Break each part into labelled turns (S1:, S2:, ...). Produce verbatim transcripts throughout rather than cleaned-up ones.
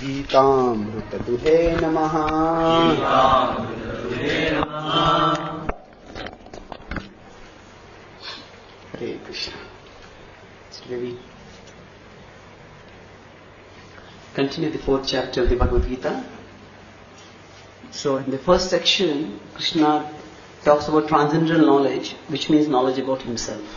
S1: गीतामृतदुहे नमः। Hare Krishna. Today we continue the fourth chapter of the Bhagavad Gita. So in the first section, Krishna talks about transcendental knowledge, which means knowledge about himself.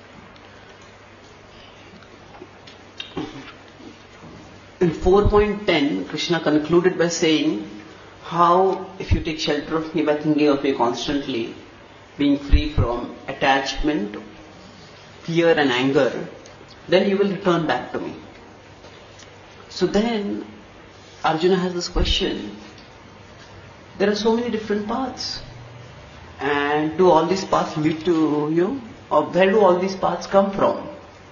S1: In four point ten, Krishna concluded by saying how if you take shelter of me by thinking of me constantly, being free from attachment, fear and anger, then you will return back to me. So then Arjuna has this question. There are so many different paths. And do all these paths lead to you? Or where do all these paths come from?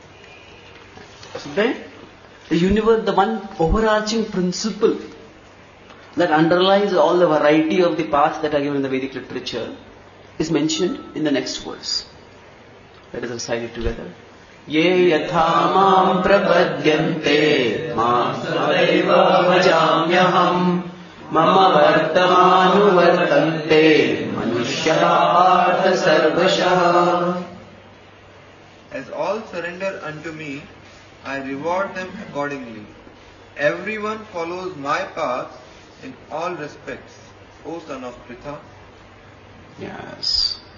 S1: So then the universe, the one overarching principle that underlies all the variety of the paths that are given in the Vedic literature is mentioned in the next verse. Let us recite it together. Ye yatha mam prapadyante mam sadaiva bhajamyaham mama vartamanu vartante manushyaha partha sarvashah.
S2: As all surrender unto me, I reward them accordingly. Everyone follows my path in all respects, O son of Pritha.
S1: Yes.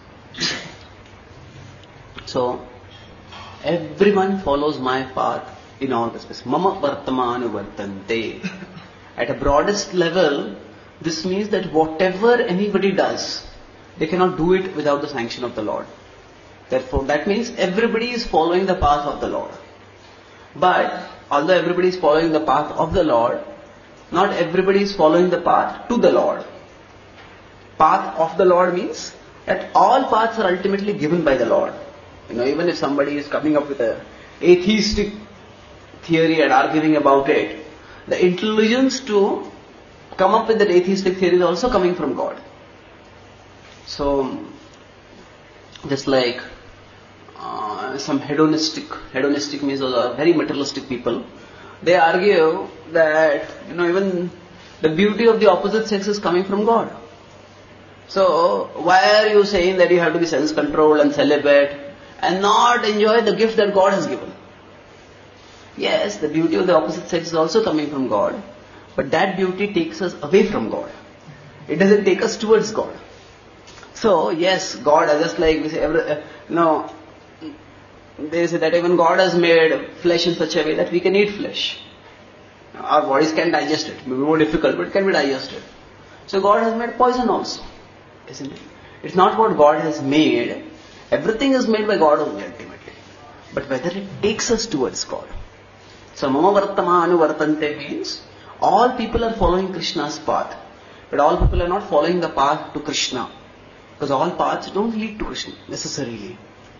S1: So, everyone follows my path in all respects. Mama vartamanu vartante. At a broadest level, this means that whatever anybody does, they cannot do it without the sanction of the Lord. Therefore, that means everybody is following the path of the Lord. But, although everybody is following the path of the Lord, not everybody is following the path to the Lord. Path of the Lord means that all paths are ultimately given by the Lord. You know, even if somebody is coming up with a atheistic theory and arguing about it, the intelligence to come up with that atheistic theory is also coming from God. So, just like uh, some hedonistic, hedonistic means uh, very materialistic people, they argue that, you know, even the beauty of the opposite sex is coming from God. So, why are you saying that you have to be sense-controlled and celibate and not enjoy the gift that God has given? Yes, the beauty of the opposite sex is also coming from God, but that beauty takes us away from God. It doesn't take us towards God. So, yes, God, just like we say, every, uh, you know, they say that even God has made flesh in such a way that we can eat flesh. Our bodies can digest it. It may be more difficult, but it can be digested. So God has made poison also, isn't it? It's not what God has made. Everything is made by God only ultimately. But whether it takes us towards God. So mama vartamanu vartante means all people are following Krishna's path. But all people are not following the path to Krishna. Because all paths don't lead to Krishna necessarily.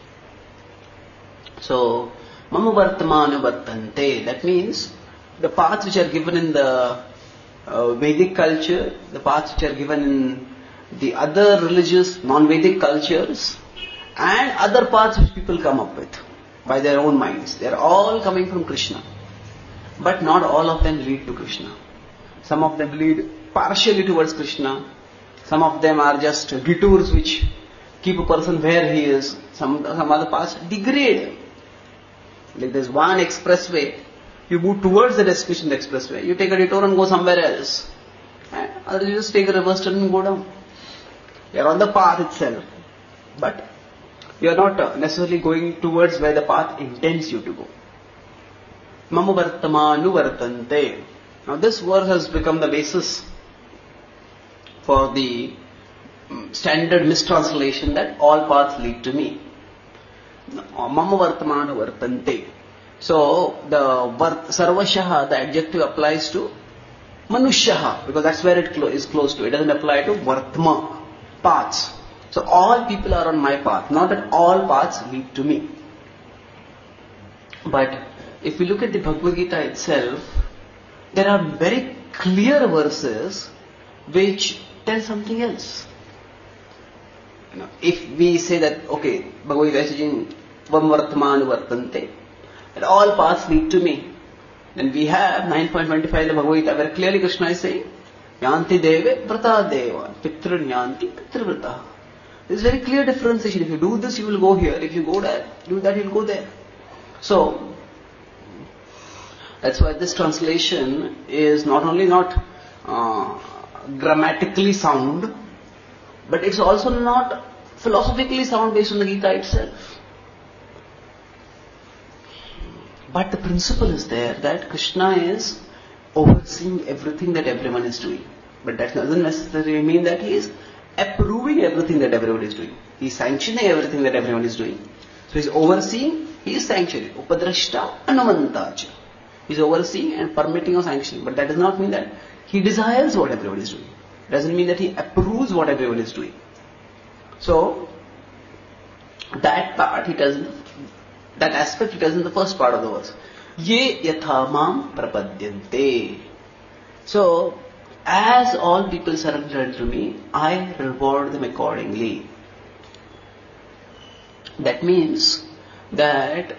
S1: So, mama vartamanu vartante, that means the paths which are given in the uh, Vedic culture, the paths which are given in the other religious non-Vedic cultures, and other paths which people come up with by their own minds. They are all coming from Krishna. But not all of them lead to Krishna. Some of them lead partially towards Krishna. Some of them are just detours which keep a person where he is. Some, some other paths degrade. Like there's one expressway, you move towards the destination of the expressway. You take a detour and go somewhere else. And otherwise you just take a reverse turn and go down. You are on the path itself. But you are not necessarily going towards where the path intends you to go. Mama vartamanu vartante. Now this verse has become the basis for the standard mistranslation that all paths lead to me. Mama vartamanu vartante. So the vart, sarvashaha, the adjective applies to manushyaha, because that's where it is close to. It doesn't apply to vartma, paths. So all people are on my path, not that all paths lead to me. But if we look at the Bhagavad Gita itself, there are very clear verses which tell something else. You know, if we say that, okay, Bhagavad Gita is saying, Vam vartamanu vartante, that all paths lead to me. Then we have nine point twenty-five in the Bhagavad Gita, where clearly Krishna is saying, Yanti deve vrata deva, pitru nyanti pitru vrata. There's very clear differentiation. If you do this, you will go here. If you go there, do that, you will go there. So, that's why this translation is not only not uh, grammatically sound, but it's also not philosophically sound based on the Gita itself. But the principle is there that Krishna is overseeing everything that everyone is doing. But that doesn't necessarily mean that he is approving everything that everyone is doing. He is sanctioning everything that everyone is doing. So he is overseeing, he is sanctioning. Upadrashta anumantacha. He is overseeing and permitting or sanctioning. But that does not mean that he desires what everyone is doing. It doesn't mean that he approves what everyone is doing. So, that part he does, that aspect he does in the first part of the verse. Ye yatha mam prapadyante. So, as all people surrender to me, I reward them accordingly. That means that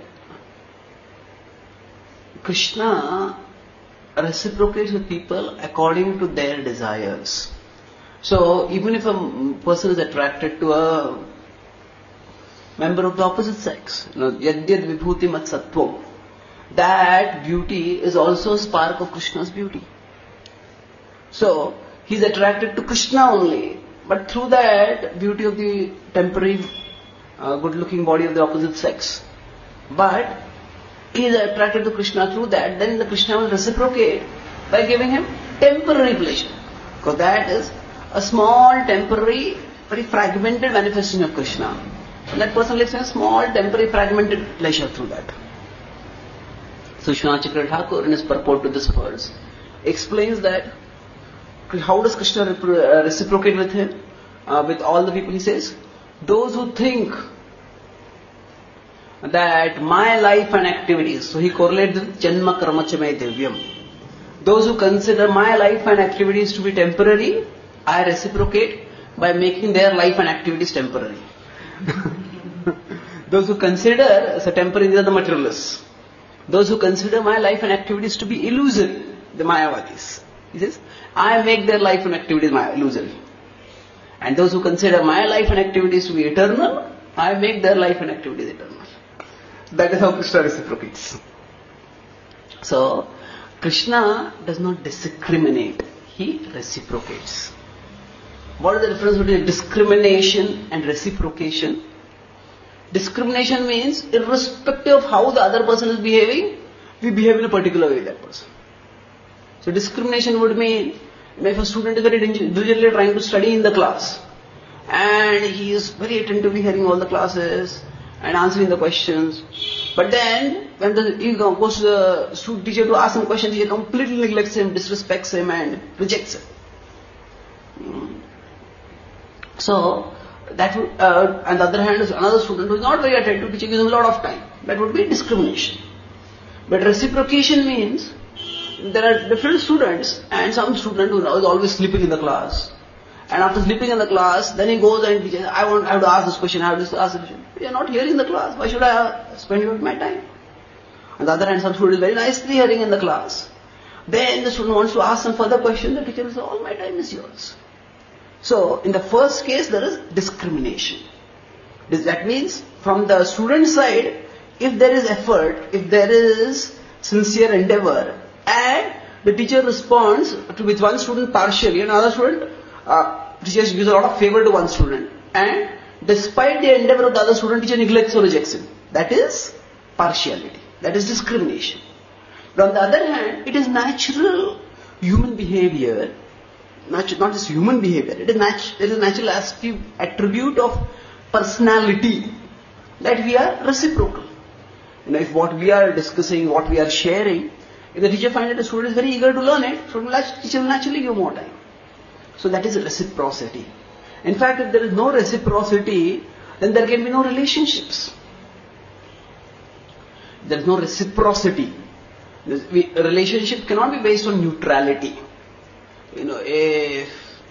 S1: Krishna reciprocates with people according to their desires. So, even if a person is attracted to a member of the opposite sex, you know, yadyad vibhuti mat sattvam, that beauty is also a spark of Krishna's beauty. So, he is attracted to Krishna only, but through that beauty of the temporary uh, good-looking body of the opposite sex. But he is attracted to Krishna through that, then the Krishna will reciprocate by giving him temporary pleasure. Because that is a small, temporary, very fragmented manifestation of Krishna. And that person lives in a small, temporary, fragmented pleasure through that. So Vishwanath Chakravarti Thakur, in his purport to this verse, explains that how does Krishna reciprocate with him, uh, with all the people? He says, those who think that my life and activities, so he correlates with Janma Karma Chamay Divyam. Those who consider my life and activities to be temporary, I reciprocate by making their life and activities temporary. Those who consider as a temporary, these are the materialists. Those who consider my life and activities to be illusory, the Mayavadis. He says, I make their life and activities illusory. And those who consider my life and activities to be eternal, I make their life and activities eternal. That is how Krishna reciprocates. So, Krishna does not discriminate, he reciprocates. What is the difference between discrimination and reciprocation? Discrimination means, irrespective of how the other person is behaving, we behave in a particular way with that person. So discrimination would mean, if a student is very diligently trying to study in the class, and he is very attentively hearing all the classes, and answering the questions, but then, when the, he goes to the student teacher to ask him questions, he completely neglects him, disrespects him, and rejects him. Hmm. So, that would, uh, on the other hand, is another student who is not very attentive, teacher gives him a lot of time. That would be discrimination. But reciprocation means, there are different students, and some student who is always sleeping in the class. And after sleeping in the class, then he goes and teaches, I want, I have to ask this question, I have to ask this question. You are not hearing the class, why should I spend my time? On the other hand, some student is very nicely hearing in the class. Then the student wants to ask some further question, the teacher will say, all my time is yours. So, in the first case, there is discrimination. That means, from the student side, if there is effort, if there is sincere endeavor, and the teacher responds to with one student partially, another student, uh, teacher gives a lot of favor to one student, and despite the endeavor of the other student, teacher neglects or rejects him. That is partiality. That is discrimination. But on the other hand, it is natural human behavior, not, not just human behavior, it is, natu- it is natural attribute of personality that we are reciprocal. You know, if what we are discussing, what we are sharing, if the teacher finds that the student is very eager to learn it, so the teacher will naturally give more time. So that is reciprocity. In fact, if there is no reciprocity, then there can be no relationships. There is no reciprocity. A relationship cannot be based on neutrality. You know, if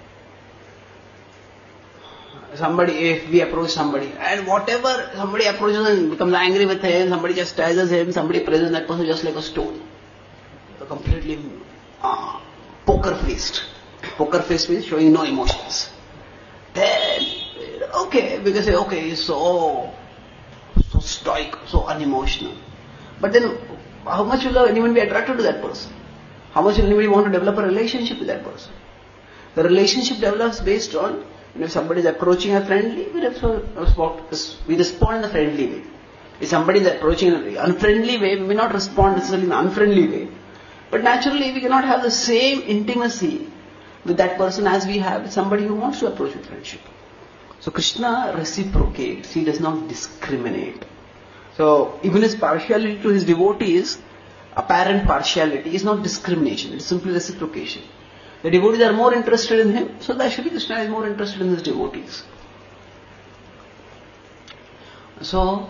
S1: somebody, if we approach somebody, and whatever somebody approaches and becomes angry with him, somebody chastises him, somebody presents that person just like a stone. completely uh, poker-faced. Poker-faced means showing no emotions. Then, okay, because okay, he's so, so stoic, so unemotional. But then, how much will anyone be attracted to that person? How much will anybody want to develop a relationship with that person? The relationship develops based on, you know, if somebody is approaching us friendly, we respond, we respond in a friendly way. If somebody is approaching in an unfriendly way, we may not respond necessarily in an unfriendly way. But naturally, we cannot have the same intimacy with that person as we have with somebody who wants to approach with friendship. So Krishna reciprocates, he does not discriminate. So even his partiality to his devotees, apparent partiality, is not discrimination, it is simply reciprocation. The devotees are more interested in him, so that Shri Krishna is more interested in his devotees. So,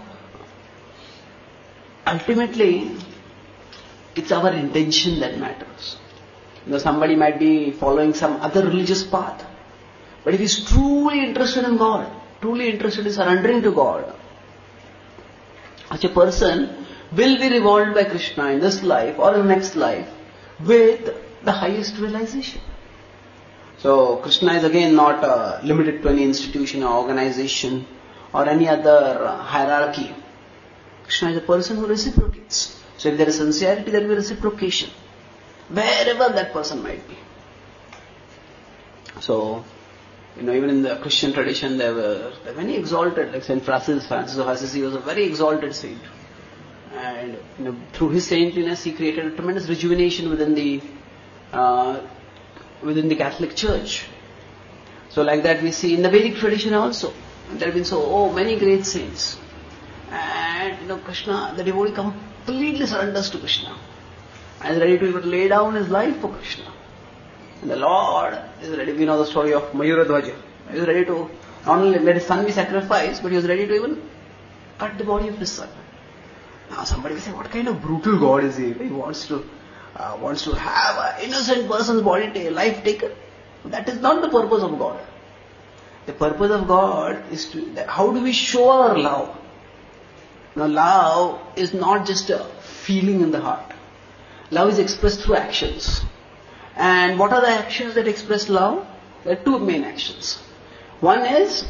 S1: ultimately, it's our intention that matters. You know, somebody might be following some other religious path, but if he's truly interested in God, truly interested in surrendering to God, such a person will be rewarded by Krishna in this life or in the next life with the highest realization. So Krishna is again not uh, limited to any institution or organization or any other uh, hierarchy. Krishna is a person who reciprocates. So if there is sincerity, there will be reciprocation, wherever that person might be. So, you know, even in the Christian tradition, there were many exalted, like Saint Francis, Francis of Assisi was a very exalted saint. And you know, through his saintliness, he created a tremendous rejuvenation within the uh, within the Catholic Church. So, like that, we see in the Vedic tradition also. There have been so oh, many great saints, and you know, Krishna, the devotee completely surrenders to Krishna, and is ready to even lay down his life for Krishna. And the Lord is ready. We know the story of Mayuradhwaja. He was ready to not only let his son be sacrificed, but he was ready to even cut the body of his son. Now somebody will say, what kind of brutal God is he? He wants to uh, wants to have an innocent person's body t- life taken. That is not the purpose of God. The purpose of God is to, that how do we show our love? Now love is not just a feeling in the heart. Love is expressed through actions. And what are the actions that express love? There are two main actions. One is,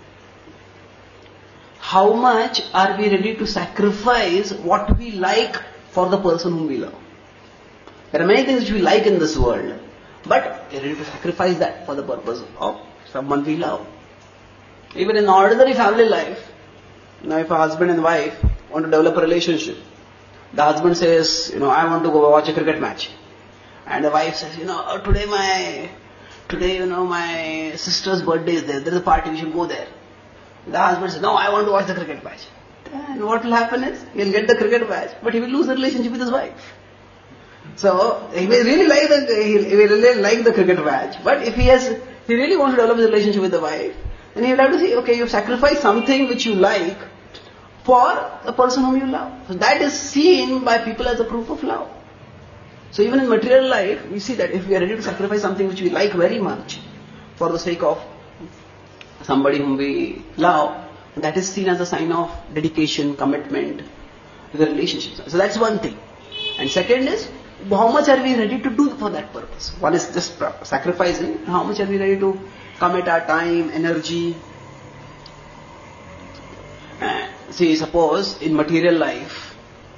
S1: how much are we ready to sacrifice what we like for the person whom we love? There are many things which we like in this world, but we are ready to sacrifice that for the purpose of someone we love. Even in ordinary family life, you know, if a husband and wife want to develop a relationship, the husband says, you know, I want to go watch a cricket match. And the wife says, you know, oh, today my, today, you know, my sister's birthday is there. There is a party, we should go there. The husband says, no, I want to watch the cricket match. And what will happen is, he'll get the cricket match, but he will lose the relationship with his wife. So, he may really like the, he will really like the cricket match, but if he has, he really wants to develop his relationship with the wife, then he will have to say, okay, you've sacrificed something which you like for the person whom you love. So that is seen by people as a proof of love. So even in material life, we see that if we are ready to sacrifice something which we like very much for the sake of somebody whom we love, that is seen as a sign of dedication, commitment to the relationship. So that's one thing. And second is, how much are we ready to do for that purpose? One is just sacrificing. How much are we ready to commit our time, energy? Uh, see, suppose in material life,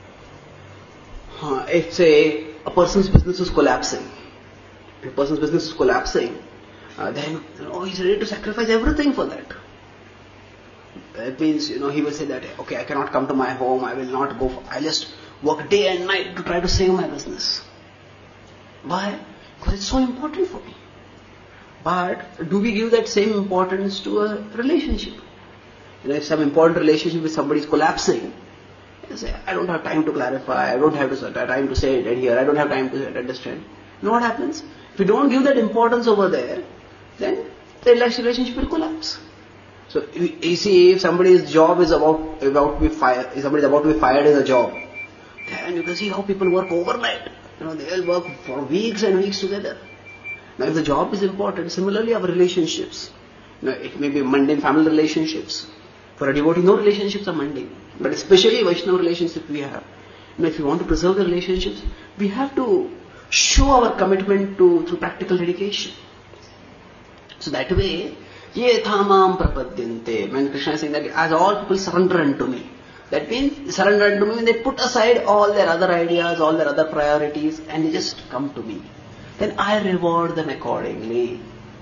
S1: uh, if say a person's business is collapsing, if a person's business is collapsing, uh, then you know, he's ready to sacrifice everything for that. That means, you know, he will say that, okay, I cannot come to my home, I will not go, for, I'll just work day and night to try to save my business. Why? Because it's so important for me. But do we give that same importance to a relationship? You know, if some important relationship with somebody is collapsing, you say, I don't have time to clarify, I don't have to, time to say it here, I don't have time to understand. You know what happens? If you don't give that importance over there, then the relationship will collapse. So you see, if somebody's job is about about to be fired, if somebody is about to be fired in a job, then you can see how people work overnight. You know, they will work for weeks and weeks together. Now, if the job is important, similarly our relationships, you know, it may be mundane family relationships. For a devotee, no relationships are mundane, but especially Vaishnava relationships we have. You know, if you want to preserve the relationships, we have to show our commitment to through practical dedication. So that way, ye thamam prapadyante. When Krishna is saying that as all people surrender unto me, that means surrender unto me when they put aside all their other ideas, all their other priorities, and they just come to me. Then I reward them accordingly.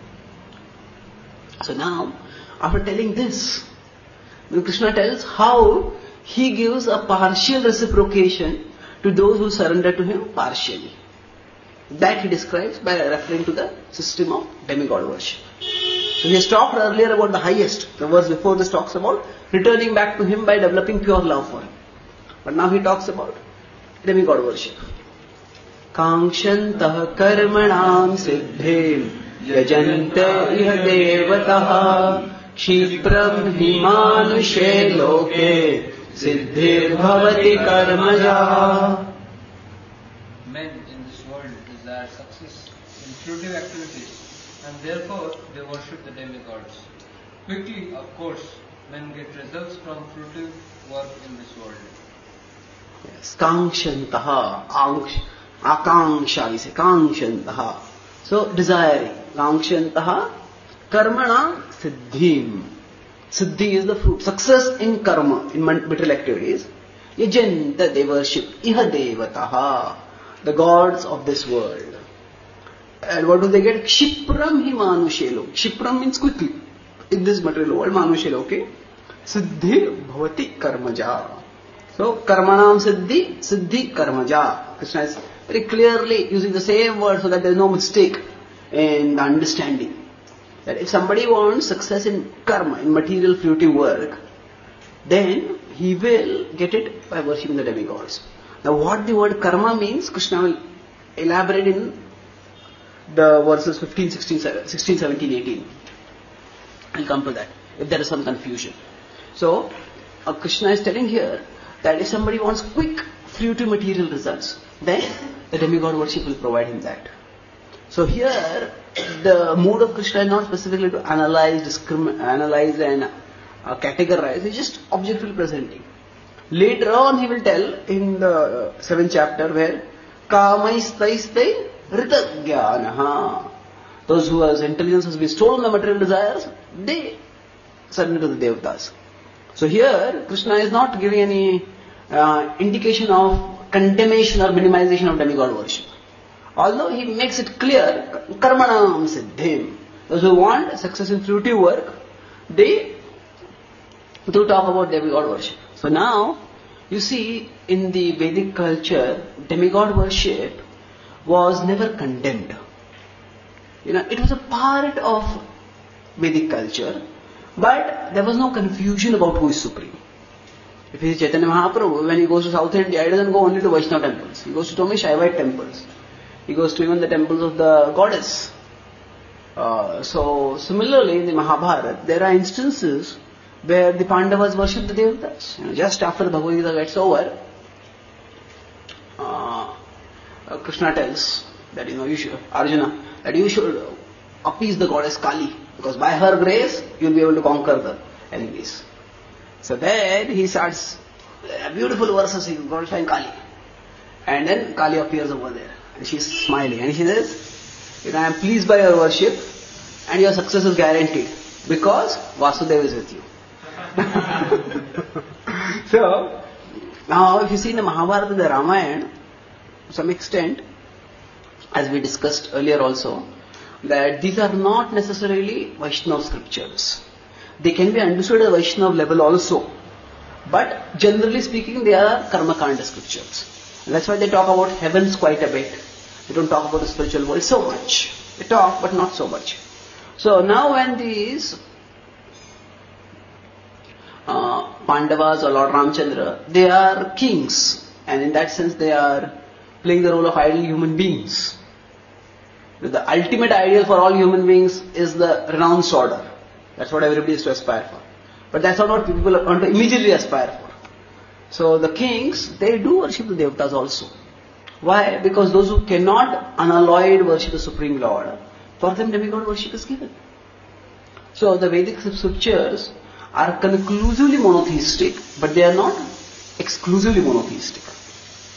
S1: So now, after telling this, Krishna tells how he gives a partial reciprocation to those who surrender to him partially. That he describes by referring to the system of demigod worship. So he has talked earlier about the highest. The verse before this talks about returning back to him by developing pure love for him. But now he talks about demigod worship. Kankshantah karmanam siddhim yajanta iha devataha kshipram himanushe loke siddhir bhavati karmaja.
S3: Men in this world desire success in fruitive activities, and therefore they worship the demigods. Quickly, of course, men get results from fruitive work in this world.
S1: Yes, kangshantaha, akanksha, we say, kangshantaha. So, desiring, kangshantaha, karmana siddhim. Siddhi is the fruit, success in karma, in material activities. Yajanta, they worship, iha devataha, the gods of this world. And what do they get? Kshipram hi manushelo. Kshipram means quickly. In this material world, manushelo, okay? Siddhi bhavati karmaja. So, karmanam siddhi, siddhi karmaja. Krishna is very clearly using the same word so that there is no mistake in the understanding. That if somebody wants success in karma, in material fruitive work, then he will get it by worshipping the demigods. Now what the word karma means, Krishna will elaborate in the verses fifteen, sixteen, seventeen, eighteen. I'll come to that, if there is some confusion. So, uh, Krishna is telling here that if somebody wants quick fruitive material results, then the demigod worship will provide him that. So here, the mood of Krishna is not specifically to analyze, discriminate, analyze and uh, categorize, he's just objectively presenting. Later on he will tell in the seventh chapter where Kamaistaistai Ritagyanah. Those whose intelligence has been stolen the material desires, they surrender to the devatas. So here Krishna is not giving any uh, indication of condemnation or minimization of demigod worship. Although he makes it clear, karmanam siddhim. Those who want success in fruitive work, they do talk about demigod worship. So now, you see, in the Vedic culture, demigod worship was never condemned. You know, it was a part of Vedic culture, but there was no confusion about who is supreme. If you see Chaitanya Mahaprabhu, when he goes to South India, he doesn't go only to Vaishnava temples. He goes to so many Shaivite temples. He goes to even the temples of the goddess. Uh, so, similarly, in the Mahabharata, there are instances where the Pandavas worship the Devatas. You know, just after the Bhagavad Gita gets over, uh, uh, Krishna tells that, you know, you should, Arjuna, that you should appease the goddess Kali, because by her grace, you will be able to conquer the enemies. So then he starts uh, beautiful verses, he glorifying Kali. And then Kali appears over there. And she's smiling. And she says, you know, I am pleased by your worship and your success is guaranteed. Because Vasudeva is with you. So, now if you see in the Mahabharata and the Ramayana, to some extent, as we discussed earlier also, that these are not necessarily Vaishnava scriptures. They can be understood at Vaishnava level also. But generally speaking, they are Karma Kanda scriptures. And that's why they talk about heavens quite a bit. They don't talk about the spiritual world so much. They talk, but not so much. So now when these uh, Pandavas or Lord Ramchandra, they are kings. And in that sense they are playing the role of ideal human beings. The ultimate ideal for all human beings is the renounced order. That's what everybody is to aspire for. But that's not what people want to immediately aspire for. So the kings, they do worship the devatas also. Why? Because those who cannot unalloyed worship the Supreme Lord, for them demigod worship is given. So the Vedic scriptures are conclusively monotheistic, but they are not exclusively monotheistic.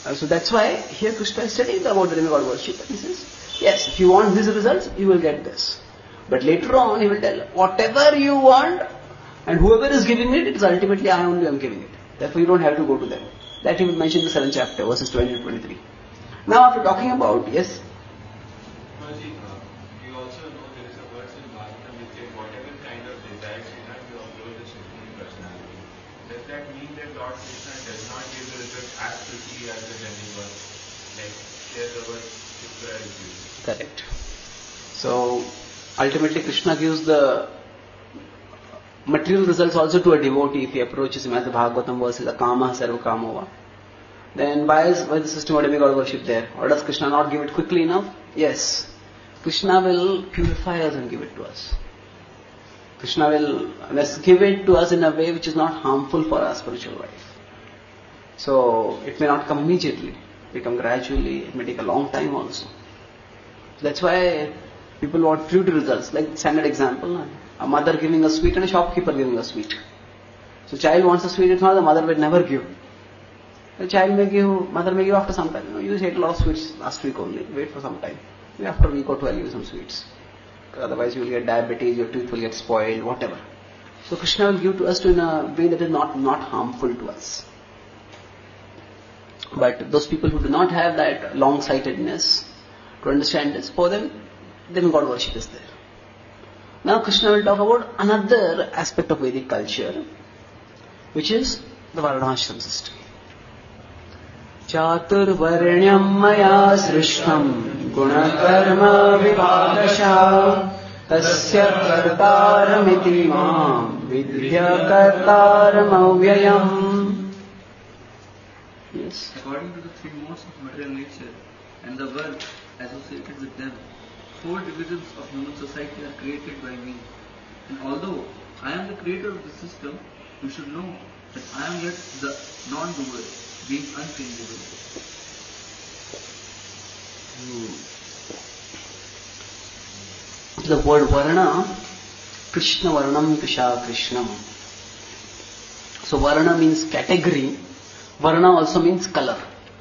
S1: Uh, so that's why here Krishna is studying about the demigod worship. He says, yes, if you want these results, you will get this. But later on, he will tell, whatever you want, and whoever is giving it, it is ultimately I only am giving it. Therefore, you don't have to go to them. That he will mention in the seventh chapter, verses twenty to twenty-three. Now, after talking about, yes?
S4: Maji, uh, you also know there is a verse in Bhagavatam which says, whatever kind of desires you have, you upload the Supreme Personality. Does that mean that Lord Krishna does not give the result as quickly as the demigod? Like, here the word Shukra is used.
S1: Correct. So, ultimately Krishna gives the material results also to a devotee if he approaches him, as the Bhagavatam verse is Akama Sarva Kamova. Then why is, why is the system of demigod worship there? Or does Krishna not give it quickly enough? Yes. Krishna will purify us and give it to us. Krishna will let's give it to us in a way which is not harmful for our spiritual life. So it may not come immediately, it may come gradually, it may take a long time also. That's why people want fruity results. Like standard example, a mother giving a sweet and a shopkeeper giving a sweet. So child wants a sweet, it's not the mother will never give. The child may give, mother may give after some time. You know, you ate a lot of sweets last week only, wait for some time. Maybe after a week or two I'll give you some sweets. Otherwise you will get diabetes, your tooth will get spoiled, whatever. So Krishna will give to us to in a way that is not, not harmful to us. But those people who do not have that long-sightedness to understand this, for them, demigod worship is there. Now Krishna will talk about another aspect of Vedic culture, which is the Varnashram system. Chaturvarnyam maya srishtam gunakarma vibhagasha tasya kartaramiti mam vidya kartaram avyayam. Yes.
S5: According to the three modes of material nature and the world associated with them, four divisions of human society are created by me. And although I am the creator of the system, you should know that I am yet the non-doer, being unchangeable.
S1: Hmm. The word Varna, Krishna Varnam Krisha Krishnam. So Varna means category, Varna also means color.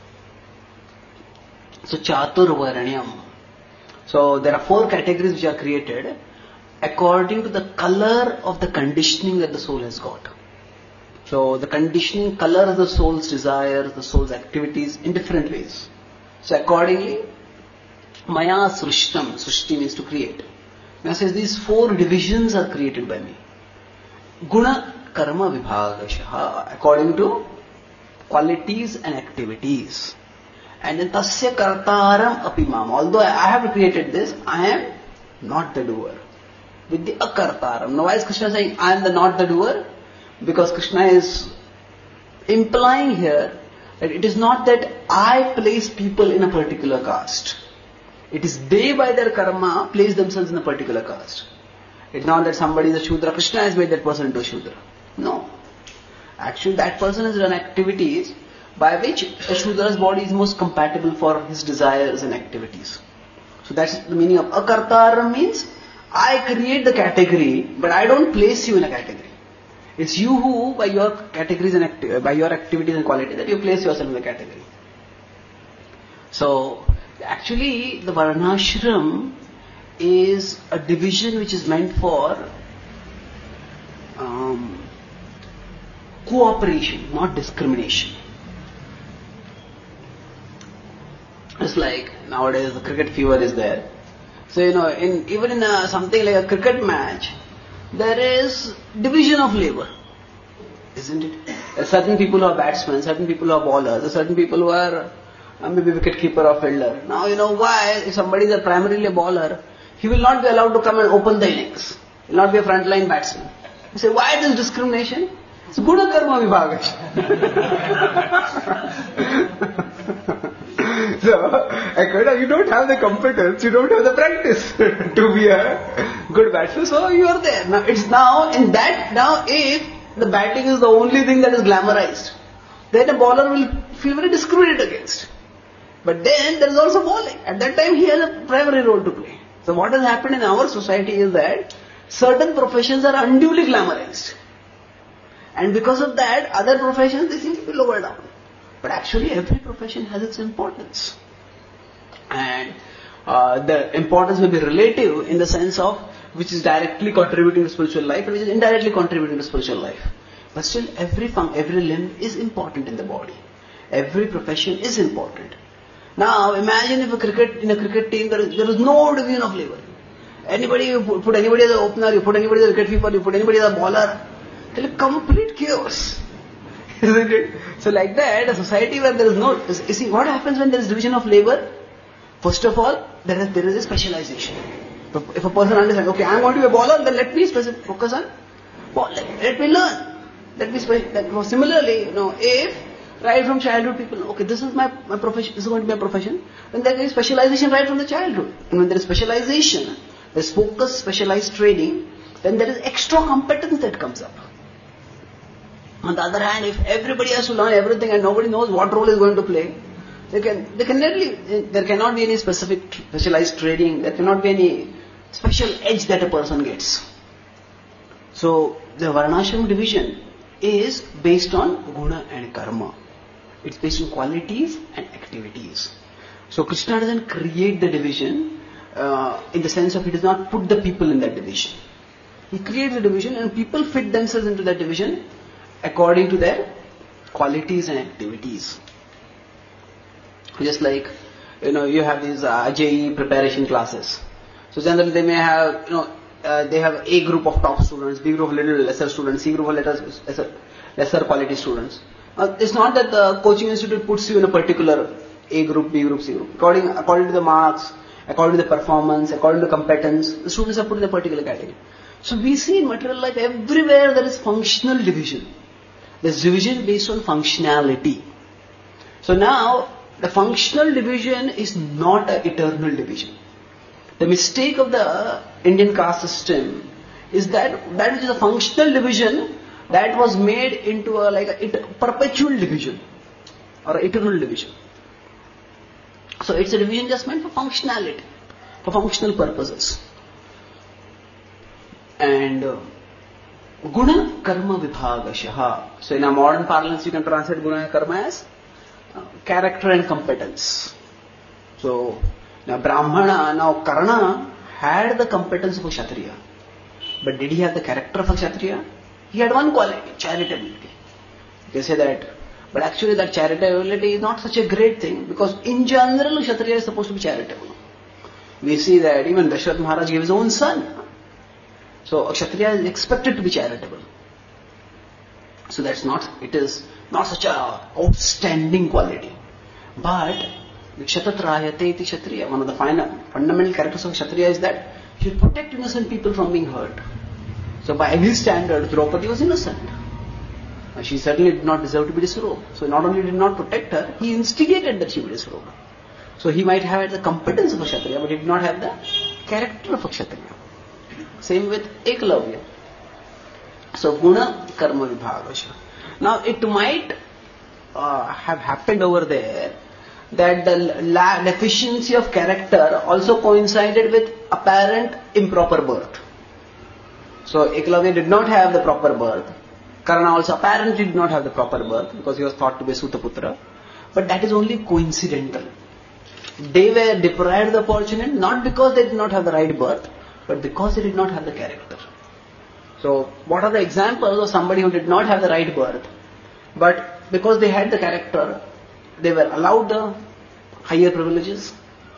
S1: So Chatur Varnyam. So there are four categories which are created according to the color of the conditioning that the soul has got. So the conditioning colors the soul's desires, the soul's activities in different ways. So accordingly, Maya Srishtam, Srishti means to create. Now says these four divisions are created by me. Guna Karma Vibhagashaha, according to qualities and activities. And then Tasya Kartaram Apimam. Although I have created this, I am not the doer. With the Akartaram. Now why is Krishna saying I am the not the doer? Because Krishna is implying here that it is not that I place people in a particular caste. It is they by their karma place themselves in a particular caste. It's not that somebody is a Shudra, Krishna has made that person into a Shudra. No. Actually that person has done activities by which a Shudra's body is most compatible for his desires and activities. So that's the meaning of Akartaram means I create the category, but I don't place you in a category. It's you who, by your categories and acti- by your activities and qualities, that you place yourself in the category. So, actually, the Varnashram is a division which is meant for um, cooperation, not discrimination. It's like nowadays the cricket fever is there. So, you know, in even in a, something like a cricket match, there is division of labor, isn't it? There are certain people who are batsmen, certain people who are bowlers, there are certain people who are uh, maybe wicket keeper or fielder. Now you know why, if somebody is a primarily a bowler, he will not be allowed to come and open the innings. He will not be a frontline batsman. You say, why this discrimination? It's Guna Karma Vibhagash. So, you don't have the competence, you don't have the practice to be a good batsman, so you are there. Now, it's now, in that, now if the batting is the only thing that is glamorized, then a bowler will feel very discriminated against. But then there is also bowling. At that time he has a primary role to play. So what has happened in our society is that certain professions are unduly glamorized. And because of that, other professions, they seem to be lower down. But actually every profession has its importance. And uh, the importance will be relative in the sense of which is directly contributing to spiritual life and which is indirectly contributing to spiritual life. But still every fun- every limb is important in the body. Every profession is important. Now imagine if a cricket, in a cricket team there is, there is no division of labor. Anybody, you put, put anybody as an opener, you put anybody as a wicket keeper, you put anybody as a bowler. There is complete chaos. Isn't it? So like that, a society where there is no, you see what happens when there is division of labor? First of all, there is, there is a specialization. If a person understands, okay, I am going to be a bowler, then let me specific, focus on bowling. Let me learn. Let me special. Similarly, you know, if right from childhood people, okay, this is my, my profession, this is going to be my profession, then there is specialization right from the childhood. And when there is specialization, there is focused, specialized training, then there is extra competence that comes up. On the other hand, if everybody has to learn everything and nobody knows what role is going to play, they can, they can literally, there cannot be any specific specialized training, there cannot be any special edge that a person gets. So, the Varnashram division is based on guna and karma. It's based on qualities and activities. So, Krishna doesn't create the division uh, in the sense of he does not put the people in that division. He creates the division and people fit themselves into that division according to their qualities and activities. Just like, you know, you have these uh, J E E preparation classes. So generally they may have, you know, uh, they have A group of top students, B group of little lesser students, C group of lesser, lesser quality students. Uh, it's not that the coaching institute puts you in a particular A group, B group, C group. According, according to the marks, according to the performance, according to competence, the students are put in a particular category. So we see in material life everywhere there is functional division. There's division based on functionality. So now, the functional division is not an eternal division. The mistake of the Indian caste system is that that which is a functional division, that was made into a like a it, perpetual division or an eternal division. So it's a division just meant for functionality, for functional purposes. And uh, guna karma vibhagashaha. So in a modern parlance you can translate guna and karma as uh, character and competence. So now Brahmana, now Karna had the competence of a Kshatriya. But did he have the character of a Kshatriya? He had one quality, charitability. They say that, but actually that charitability is not such a great thing because in general Kshatriya is supposed to be charitable. We see that even Dashrath Maharaj gave his own son. So a Kshatriya is expected to be charitable. So that's not, it is not such a outstanding quality. But Kshatrayate iti Kshatriya, one of the final, fundamental characters of Kshatriya is that he should protect innocent people from being hurt. So by his standard, Draupadi was innocent. She certainly did not deserve to be disrobed. So not only did not protect her, he instigated that she be disrobed. So he might have had the competence of a Kshatriya, but he did not have the character of a Kshatriya. Same with Eklavya. So guna karma vibhagasha. Now it might uh, have happened over there that the la- deficiency of character also coincided with apparent improper birth. So Eklavya did not have the proper birth. Karna also apparently did not have the proper birth because he was thought to be Sutaputra. But that is only coincidental. They were deprived the opportunity not because they did not have the right birth, but because they did not have the character. So what are the examples of somebody who did not have the right birth, but because they had the character, they were allowed the higher privileges?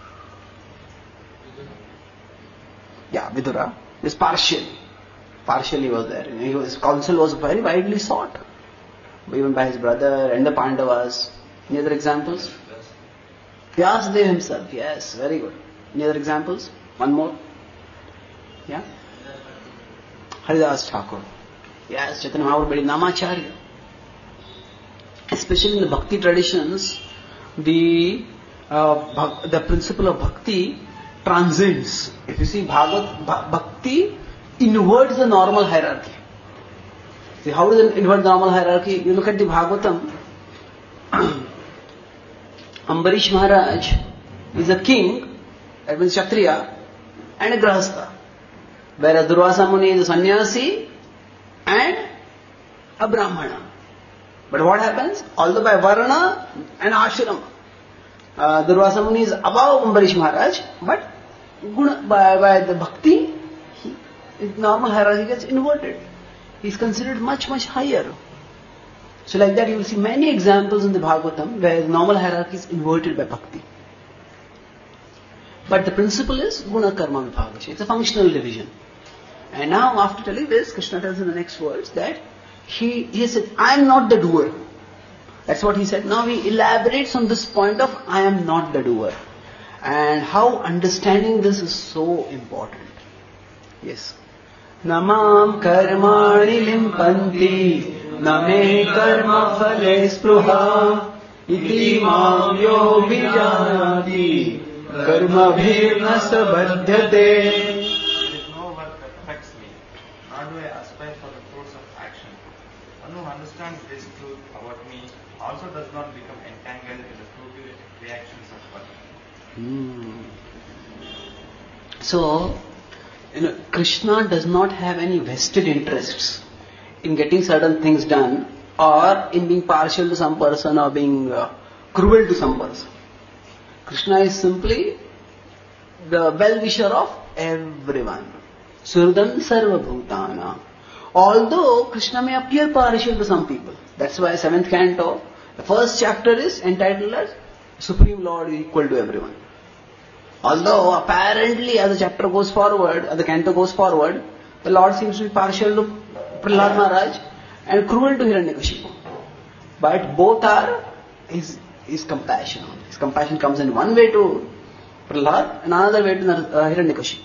S1: Yeah, Vidura is partially. Partially was there. His counsel was very widely sought, even by his brother and the Pandavas. Any other examples? Vyasadeva himself, yes, very good. Any other examples? One more? Yeah? Haridas Thakur. Yes, Chaitanya Mahaprabhu, very Namacharya. Especially in the Bhakti traditions, the uh, bhak- the principle of Bhakti transcends. If you see Bhagavad, Bhakti inverts the normal hierarchy. See, how does it invert the normal hierarchy? You look at the Bhagavatam. Ambarish Maharaj is a king, that means Kshatriya, and a Grahastha. Whereas Durvasa Muni is a sannyasi and a Brahmana. But what happens? Although by Varna and Ashram, uh, Durvasa Muni is above Ambarish Maharaj, but guna, by, by the Bhakti, he, his normal hierarchy gets inverted. He is considered much, much higher. So like that you will see many examples in the Bhagavatam where the normal hierarchy is inverted by Bhakti. But the principle is Guna Karma Vibhaga. It's a functional division. And now after telling this, Krishna tells in the next words that he, he said, I am not the doer. That's what he said. Now he elaborates on this point of I am not the doer. And how understanding this is so important. Yes. Namam karmani limpanti name karma phale spruha iti mam yo vijanati karma bhirna sabadhyate.
S4: There is no work that affects me, nor do I aspire for the fruits of action. One who understands this truth about me also does not become entangled in the fruitive reactions of work.
S1: Hmm. So, you know, Krishna does not have any vested interests in getting certain things done or in being partial to some person or being uh, cruel to some person. Krishna is simply the well-wisher of everyone. Surdan sarva bhutana. Although Krishna may appear partial to some people. That's why seventh canto, the first chapter is entitled as Supreme Lord is equal to everyone. Although apparently as the chapter goes forward, as the canto goes forward, the Lord seems to be partial to Prahlad Maharaj and cruel to Hiranyakashipu. But both are his, his compassion. His compassion comes in one way to Prahlad and another way to uh, Hiranyakashipu.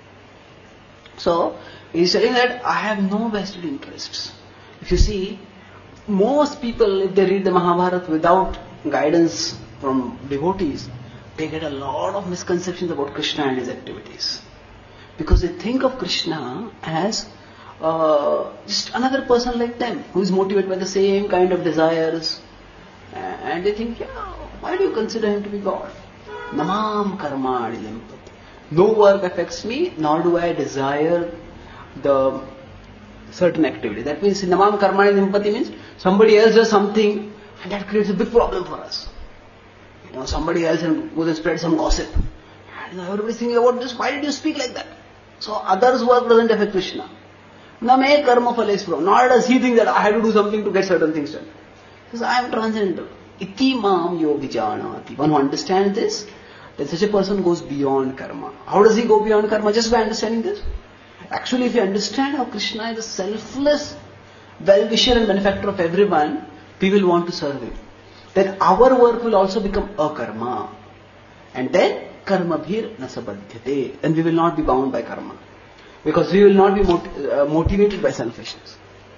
S1: So, he is telling that I have no vested interests. If you see, most people, if they read the Mahabharata without guidance from devotees, they get a lot of misconceptions about Krishna and his activities. Because they think of Krishna as uh, just another person like them, who is motivated by the same kind of desires. And they think, yeah, why do you consider him to be God? Namam karmani limpati. No work affects me, nor do I desire the certain activity. That means namam karmani limpati means somebody else does something and that creates a big problem for us. You know, somebody else goes and spread some gossip. And everybody's thinking about this, why did you speak like that? So others' work doesn't affect Krishna. Name karma phale spruha. Nor does he think that I have to do something to get certain things done. He says, I am transcendental. Iti mam yo vijanati. One who understands this, then such a person goes beyond karma. How does he go beyond karma? Just by understanding this. Actually, if you understand how Krishna is a selfless well-wisher and benefactor of everyone, people want to serve him. Then our work will also become akarma. And then karma bhir nasabadhyate. Then we will not be bound by karma. Because we will not be mot- uh, motivated by selfishness.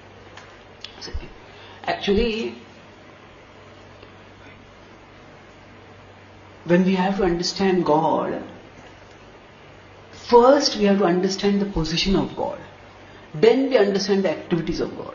S1: Actually, when we have to understand God, first we have to understand the position of God. Then we understand the activities of God.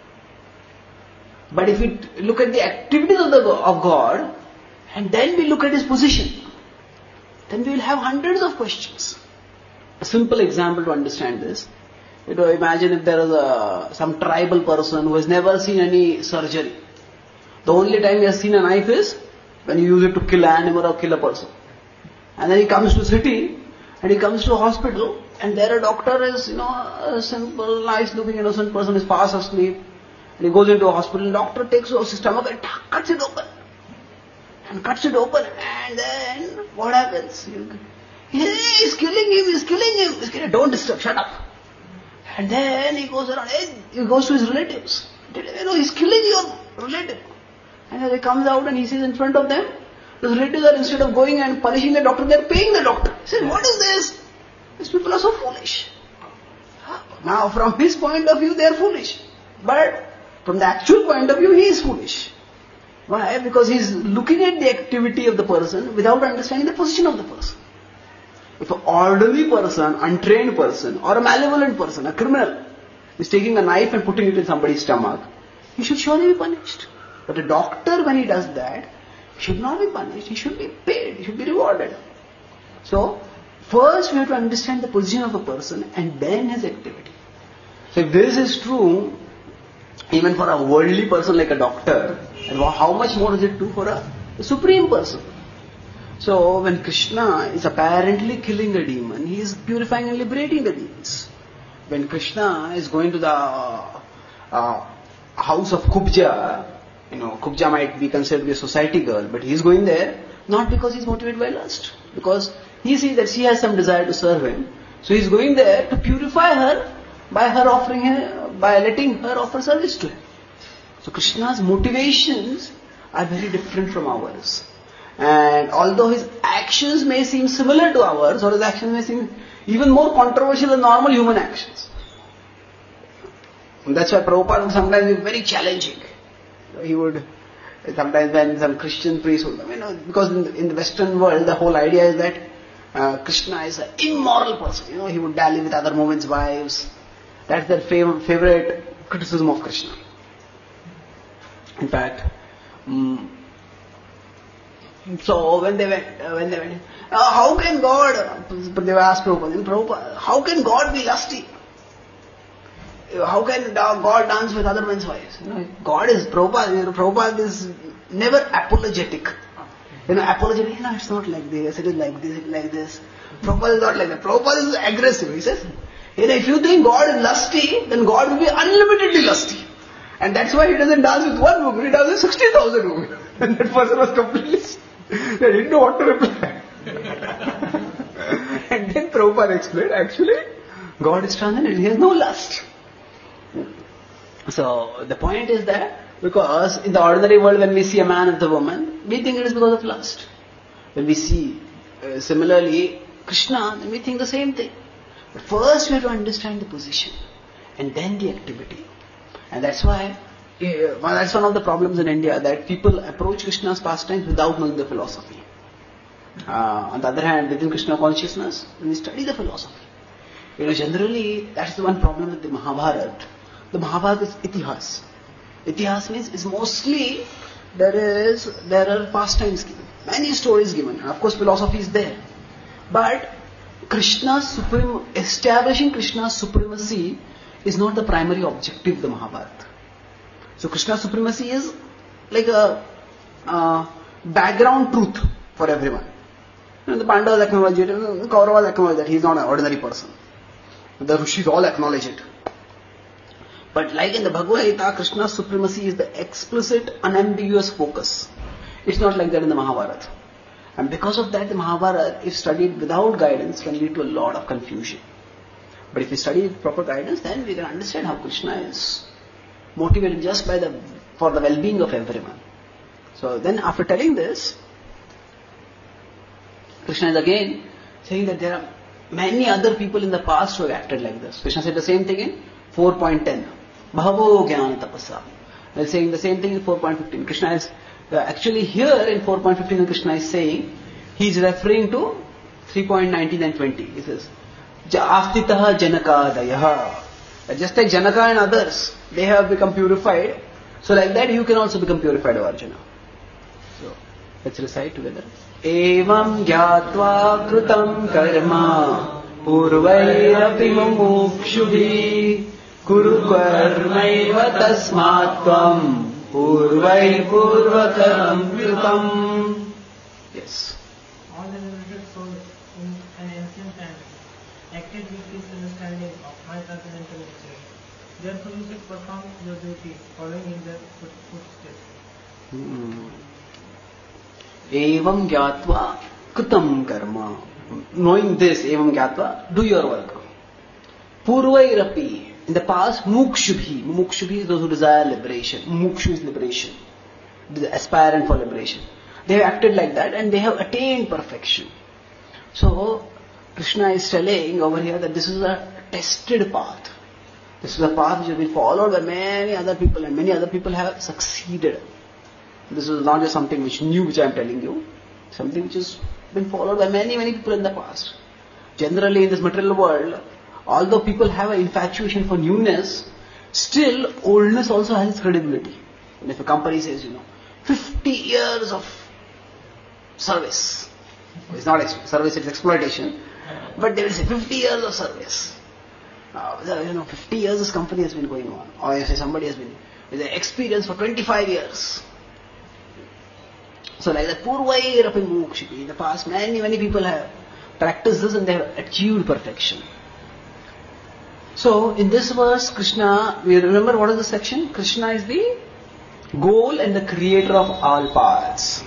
S1: But if we look at the activities of, the, of God, and then we look at his position, then we will have hundreds of questions. A simple example to understand this. You know, imagine if there is a, some tribal person who has never seen any surgery. The only time he has seen a knife is when you use it to kill an animal or kill a person. And then he comes to city, and he comes to a hospital, and there a doctor is, you know, a simple, nice looking, innocent person is fast asleep. And he goes into a hospital, and doctor takes his stomach and cuts it open. And cuts it open, and then what happens? He is killing him, he's killing him. He's killing him. Don't disturb, shut up. And then he goes around, he goes to his relatives. You know, he's killing your relative. And then he comes out and he sees in front of them, the relatives are, instead of going and punishing the doctor, they're paying the doctor. He says, what is this? These people are so foolish. Now, from his point of view, they are foolish. But from the actual point of view, he is foolish. Why? Because he is looking at the activity of the person without understanding the position of the person. If an orderly person, untrained person, or a malevolent person, a criminal, is taking a knife and putting it in somebody's stomach, he should surely be punished. But a doctor, when he does that, he should not be punished. He should be paid. He should be rewarded. So, first we have to understand the position of a person and then his activity. So if this is true, even for a worldly person like a doctor, and how much more does it do for a, a supreme person? So when Krishna is apparently killing a demon, he is purifying and liberating the demons. When Krishna is going to the uh, house of Kubja, you know, Kubja might be considered to be a society girl, but he is going there not because he is motivated by lust, because he sees that she has some desire to serve him. So he is going there to purify her by her offering her, by letting her offer service to him. So Krishna's motivations are very different from ours. And although his actions may seem similar to ours, or his actions may seem even more controversial than normal human actions. And that's why Prabhupada would sometimes be very challenging. He would, sometimes when some Christian priest would, you know, because in the, in the Western world the whole idea is that uh, Krishna is an immoral person. You know, he would dally with other women's wives. That's their fav- favorite criticism of Krishna. In fact, um, so when they went, uh, when they went, uh, how can God, but they were asked Prabhupada, Prabhupada, how can God be lusty? How can God dance with other men's wives? You know, God is, Prabhupada, you know, Prabhupada is never apologetic. You know, apologetic, you know, it's not like this, it is like this, it is like this. Prabhupada is not like that. Prabhupada is aggressive. He says, you know, if you think God is lusty, then God will be unlimitedly lusty. And that's why he doesn't dance with one woman, he dances with sixty thousand women. And that person was completely, they didn't know what to reply. And then Prabhupada explained, actually, God is transcendent, he has no lust. So, the point is that, because in the ordinary world when we see a man and a woman, we think it is because of lust. When we see, uh, similarly, Krishna, then we think the same thing. But first we have to understand the position, and then the activity. And that's why, uh, well, that's one of the problems in India, that people approach Krishna's pastimes without knowing the philosophy. Uh, on the other hand, within Krishna consciousness, when we study the philosophy, you know, generally, that's the one problem with the Mahabharata. The Mahabharata is itihas. Itihas means it's mostly, there is, there are pastimes given, many stories given, and of course philosophy is there. But Krishna's supreme, establishing Krishna's supremacy is not the primary objective of the Mahabharata. So Krishna's supremacy is like a, a background truth for everyone. You know, the Pandavas acknowledge it, the Kauravas acknowledge that he is not an ordinary person. The Rishis all acknowledge it. But like in the Bhagavad Gita, Krishna's supremacy is the explicit, unambiguous focus. It's not like that in the Mahabharata. And because of that, the Mahabharata, if studied without guidance, can lead to a lot of confusion. But if we study with proper guidance, then we can understand how Krishna is motivated just by the, for the well-being of everyone. So then after telling this, Krishna is again saying that there are many other people in the past who have acted like this. Krishna said the same thing in four point ten. Bhavo Jnana Tapasa. They are saying the same thing in four point fifteen. Krishna is, uh, actually here in four point fifteen Krishna is saying, he is referring to three point nineteen and twenty. He says, Astitaha Janakadayaha. Just like Janaka and others, they have become purified. So like that you can also become purified, O Arjuna. So, let's recite together. Evam gyatva krutam karma purvairapi mumukshubhi kuru karmaiva tasmatvam purvai purvakaram krutam. Yes.
S6: All the liberated souls in an ancient time acted with this understanding of my transcendental nature. Therefore you should perform your duty following in their footsteps.
S1: Hmm. Evam gyatva kutam karma. Knowing this, evam gyatva, do your work. Purvairapi. In the past, mukshubhi. Mukshubhi is those who desire liberation. Mukshu is liberation. The aspirant for liberation. They have acted like that and they have attained perfection. So, Krishna is telling over here that this is a tested path. This is a path which has been followed by many other people and many other people have succeeded. This is not just something which new which I am telling you. Something which has been followed by many, many people in the past. Generally in this material world, although people have an infatuation for newness, still oldness also has its credibility. And if a company says, you know, fifty years of service, it's not ex- service, it's exploitation, but they will say fifty years of service. Uh, you know, fifty years this company has been going on. Or you say somebody has been, with the experience for twenty-five years. So like that Purvairapi Mokshiti, in the past many, many people have practiced this and they have achieved perfection. So in this verse, Krishna, we remember what is the section? Krishna is the goal and the creator of all paths.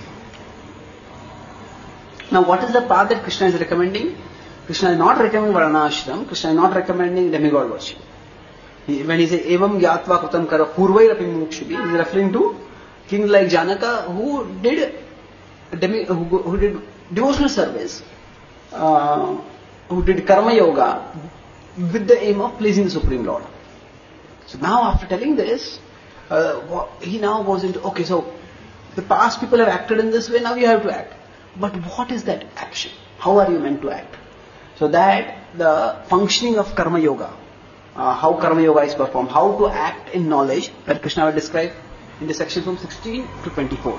S1: Now what is the path that Krishna is recommending? Krishna is not recommending Varnashram, Krishna is not recommending demigod worship. He, when he says, Evam Gyatva Kutam Kara Purvairapi Mokshiti, he is referring to kings like Janaka who did demi, who, who did devotional service, uh, who did karma yoga with the aim of pleasing the Supreme Lord. So now after telling this, uh, he now goes into, okay, so the past people have acted in this way, now you have to act. But what is that action? How are you meant to act? So that the functioning of karma yoga, uh, how karma yoga is performed, how to act in knowledge, that Krishna will describe in the section from sixteen to twenty-four.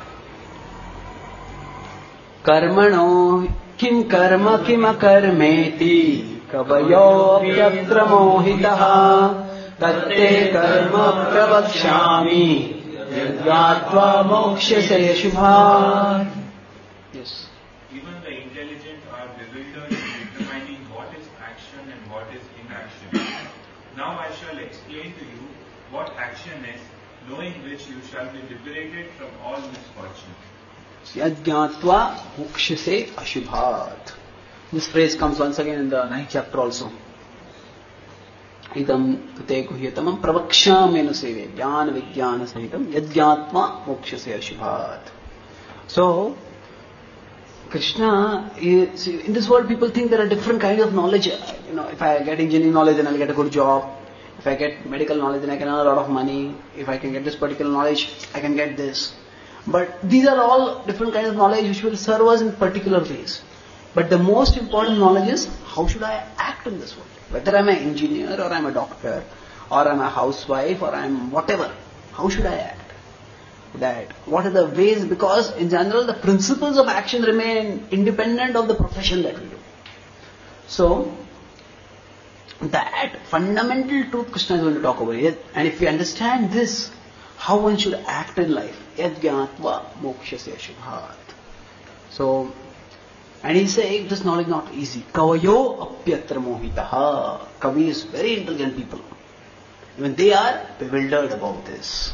S1: Karmano kim karma kim akarmeti kavayopyatra mohitaha tatte karma pravakshami yadgatva mokshase shubha. Yes.
S4: Even the intelligent are bewildered in determining what is action and what is inaction. Now I shall explain to you what action is, knowing which you shall be liberated from all misfortune.
S1: Yadgyatva mokshase ashubhat. This phrase comes once again in the ninth chapter also. Idam kute guhyatamam pravaksham enuseve jnana vijnana sahitam yadgyatva mokshase ashubhat. So, Krishna, is, in this world people think there are different kinds of knowledge. You know, if I get engineering knowledge then I'll get a good job. If I get medical knowledge then I can earn a lot of money. If I can get this particular knowledge, I can get this. But these are all different kinds of knowledge which will serve us in particular ways. But the most important knowledge is how should I act in this world? Whether I'm an engineer or I'm a doctor or I'm a housewife or I'm whatever. How should I act? That what are the ways, because in general the principles of action remain independent of the profession that we do. So that fundamental truth Krishna is going to talk about it. And if we understand this, how one should act in life, yadgyatva mokshase shubhat. So, and he's saying this knowledge is not easy. Kavayo apyatra mohitaha. Kavi is very intelligent people. Even they are bewildered about this.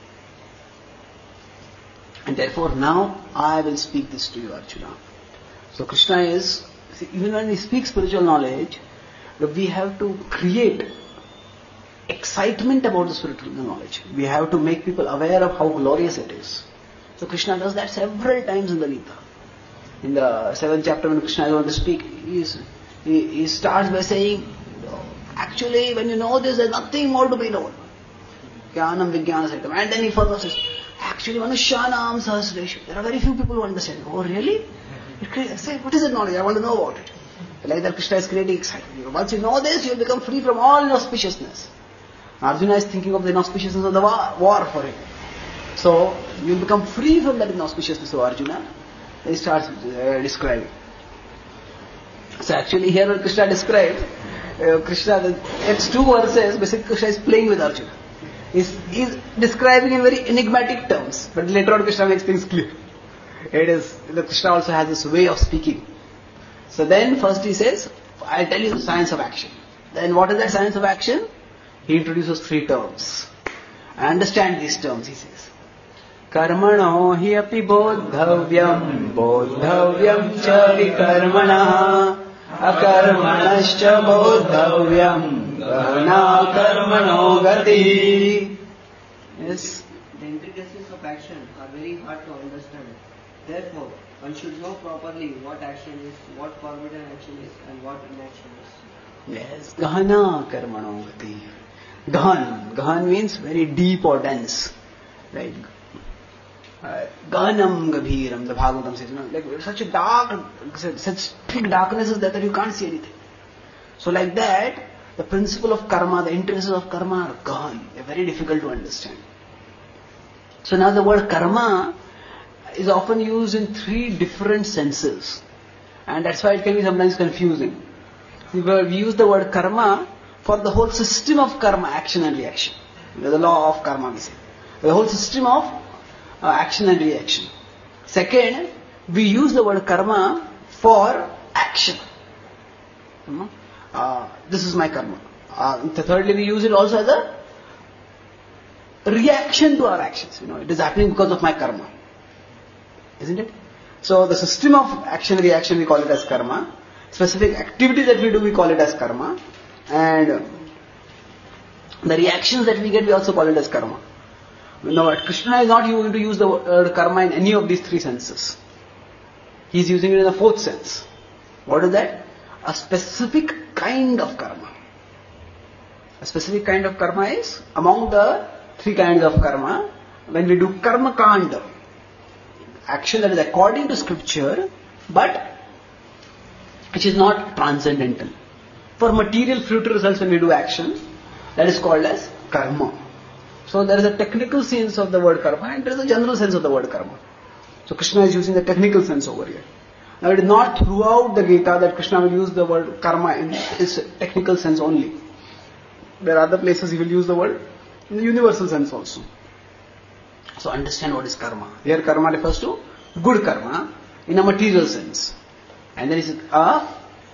S1: And therefore now I will speak this to you, Arjuna. So Krishna is, see, even when we speak spiritual knowledge, we have to create excitement about the spiritual knowledge. We have to make people aware of how glorious it is. So Krishna does that several times in the Gita. In the seventh chapter when Krishna is going to speak, he, is, he, he starts by saying, actually when you know this, there is nothing more to be known. Jnanam vijnana sahitam. And then he further says, actually, Manushyanam sahasreshu. There are very few people who understand. Oh, really? I say, what is that knowledge? I want to know about it. Like that, Krishna is creating excitement. Once you know this, you will become free from all inauspiciousness. Arjuna is thinking of the inauspiciousness of the war, war for him. So, you will become free from that inauspiciousness of Arjuna. Then he starts uh, describing. So actually, here when Krishna described, uh, Krishna, it's two verses, basically Krishna is playing with Arjuna. He's, he's describing in very enigmatic terms, but later on Krishna makes things clear. It is, the Krishna also has this way of speaking. So then first he says, I'll tell you the science of action. Then what is that science of action? He introduces three terms. Understand these terms, he says. Karmano hi api bodhavyam, bodhavyam cha vikarmana, akarmanascha bodhavyam, gahana karmano gati. Yes.
S7: The intricacies of action are very hard to understand. Therefore, one should know properly what action is, what forbidden action is, and what inaction is.
S1: Yes, Gahana Karmano Gati. Gahan. Gahan means very deep or dense. Like uh, Gahanam Gabhiram, the Bhagavatam says, you know, like such a dark, such thick darkness is there that you can't see anything. So like that, the principle of karma, the intricacies of karma are Gahan. They're very difficult to understand. So now the word karma is often used in three different senses. And that's why it can be sometimes confusing. We use the word karma for the whole system of karma, action and reaction. The law of karma, we say. The whole system of uh, action and reaction. Second, we use the word karma for action. Uh, this is my karma. Uh, thirdly, we use it also as a reaction to our actions. You know, it is happening because of my karma. Isn't it? So the system of action reaction, we call it as karma. Specific activity that we do, we call it as karma. And the reactions that we get, we also call it as karma. Now, Krishna is not going to use the word karma in any of these three senses. He is using it in the fourth sense. What is that? A specific kind of karma. A specific kind of karma is among the three kinds of karma. When we do karma kanda, action that is according to scripture, but which is not transcendental. For material future results, when we do action, that is called as karma. So there is a technical sense of the word karma and there is a general sense of the word karma. So Krishna is using the technical sense over here. Now it is not throughout the Gita that Krishna will use the word karma in its technical sense only. There are other places he will use the word in the universal sense also. So understand what is karma. Here karma refers to good karma in a material sense. And then is a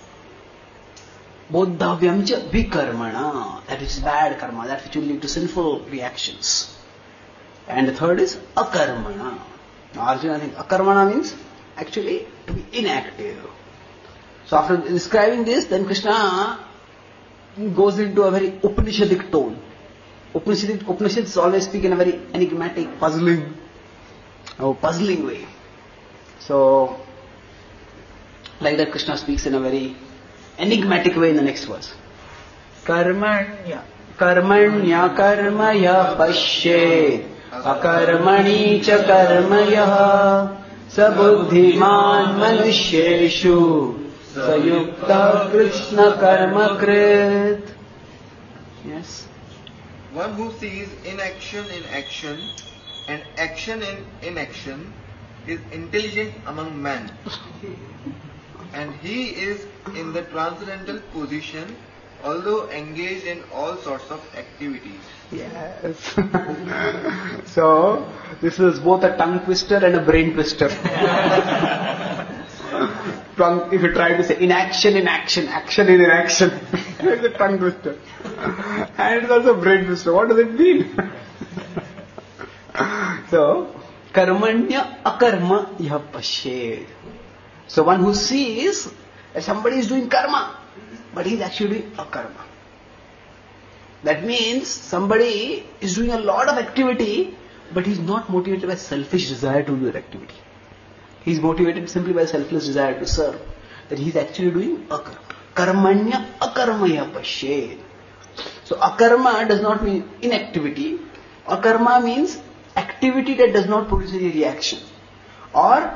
S1: bodhavyam cha vikarmana, that which is bad karma, that which will lead to sinful reactions. And the third is akarmana. Now Arjuna thinks akarmana means actually to be inactive. So after describing this, then Krishna goes into a very Upanishadic tone. Upanishadic, Upanishads always speak in a very enigmatic, puzzling, oh, puzzling way. So, like that Krishna speaks in a very enigmatic way in the next verse. Karmanya, karmanya karmaya pashyed, akarmani cha karmaya, sabuddhiman manushyeshu, sayukta krishna karma krit. Yes.
S2: One who sees inaction in action and action in inaction is intelligent among men. And he is in the transcendental position, although engaged in all sorts of activities.
S1: Yes. So, this is both a tongue twister and a brain twister. If you try to say inaction in action, action in inaction, it's a tongue twister. And it's also a brain twister. What does it mean? So, karmanya akarma yah pashyed. So one who sees that somebody is doing karma, but he is actually doing akarma. That means somebody is doing a lot of activity, but he is not motivated by selfish desire to do that activity. He is motivated simply by selfless desire to serve. That he is actually doing akarma. Karmanya akarmaya pashyed. So akarma does not mean inactivity. Akarma means activity that does not produce any reaction. Or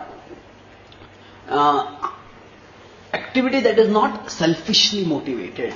S1: uh, activity that is not selfishly motivated.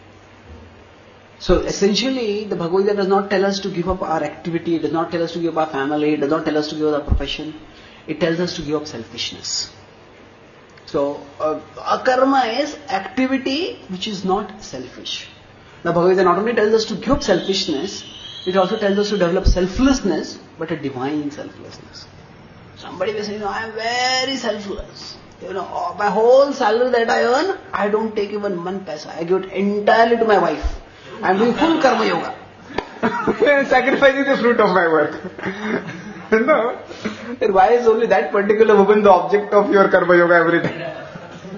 S1: So essentially, the Bhagavad Gita does not tell us to give up our activity, it does not tell us to give up our family, it does not tell us to give up our profession. It tells us to give up selfishness. So, uh, akarma is activity which is not selfish. The Bhagavad Gita not only tells us to give up selfishness, it also tells us to develop selflessness, but a divine selflessness. Somebody will say, you know, I am very selfless. You know, my whole salary that I earn, I don't take even one paisa. I give it entirely to my wife. I am doing full karma yoga. Sacrificing the fruit of my work. No. Then why is only that particular woman the object of your karma yoga every day?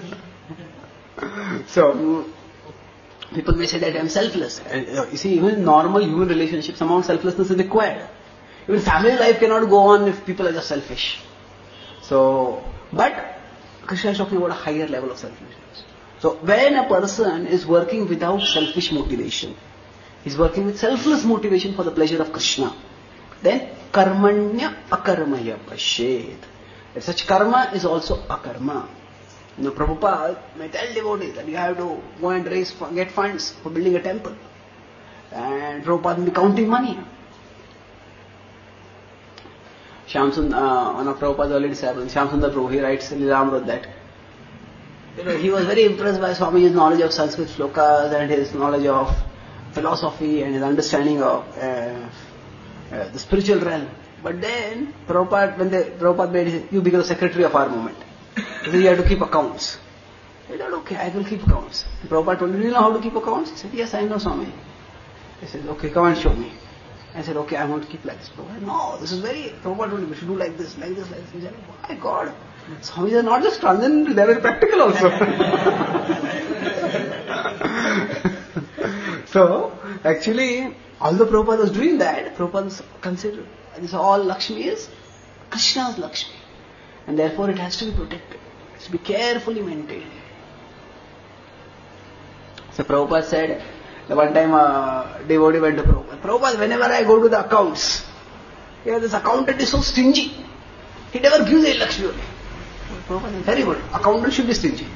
S1: So, people may say that I am selfless. And, you see, even in normal human relationships, some amount of selflessness is required. Even family life cannot go on if people are just selfish. So, but Krishna is talking about a higher level of selfishness. So, when a person is working without selfish motivation, he is working with selfless motivation for the pleasure of Krishna, then karmanya akarmaya pashyed. Such karma is also akarma. You know, Prabhupada may tell devotees that you have to go and raise, get funds for building a temple. And Prabhupada will be counting money. Shyamsundar, uh, one of Prabhupada's early disciples, Shyamsundar Prabhu, he writes in Lilamrita that you know, he was very impressed by Swamiji's knowledge of Sanskrit slokas and his knowledge of philosophy and his understanding of uh, uh, the spiritual realm. But then, Prabhupada, when they, Prabhupada made, you become the secretary of our movement. He said, you have to keep accounts. He said, okay, I will keep accounts. And Prabhupada told me, do you know how to keep accounts? He said, yes, I know, Swami. He said, okay, come and show me. I said, okay, I want to keep like this. Prabhupada, no, this is very, Prabhupada told me, we should do like this, like this, like this. He said, my God, Swami is not just transcendental, they are very practical also. So, actually, although Prabhupada was doing that, Prabhupada was considered, this all Lakshmi is Krishna's Lakshmi. And therefore it has to be protected. It has to be carefully maintained. So Prabhupada said, the one time a devotee went to Prabhupada, Prabhupada, whenever I go to the accounts, you know, this accountant is so stingy. He never gives a Lakshmi only. Prabhupada, very good. Accountant should be stingy.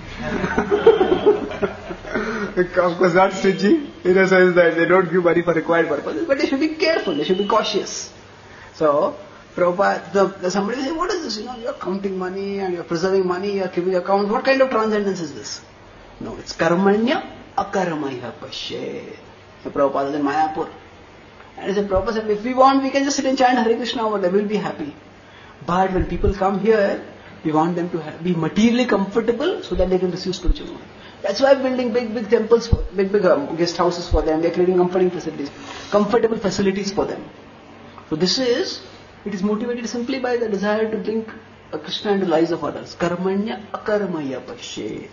S1: Of course, not stingy in a sense that they don't give money for required purposes, but they should be careful, they should be cautious. So, Prabhupada, the, the somebody will say, what is this? You know, you're counting money and you're preserving money, you're keeping accounts. What kind of transcendence is this? No, it's karmanya akaramaya pashet. So Prabhupada was in Mayapur. And he said, Prabhupada said, if we want, we can just sit and chant Hare Krishna over there, we'll be happy. But when people come here, we want them to have, be materially comfortable so that they can receive spiritual knowledge. That's why we're building big, big temples, for, big, big um, guest houses for them. We're creating comforting facilities, comfortable facilities for them. So this is, it is motivated simply by the desire to bring Krishna into the lives of others. Karmanya akaramaya pashet.